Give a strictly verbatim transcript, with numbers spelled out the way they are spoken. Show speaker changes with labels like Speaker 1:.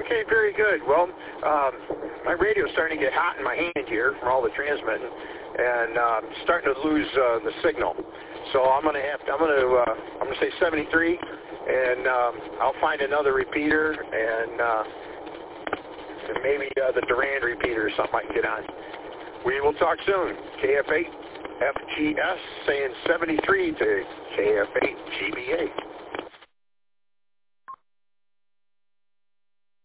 Speaker 1: Okay, very good. Well, um, my radio's starting to get hot in my hand here from all the transmitting, and um, starting to lose uh, the signal. So I'm gonna have to. I'm gonna. Uh, I'm gonna say seventy-three, and um, I'll find another repeater, and, uh, and maybe uh, the Durand repeater or something I can get on. We will talk soon. K F eight F G S saying seventy-three to K F eight G B A.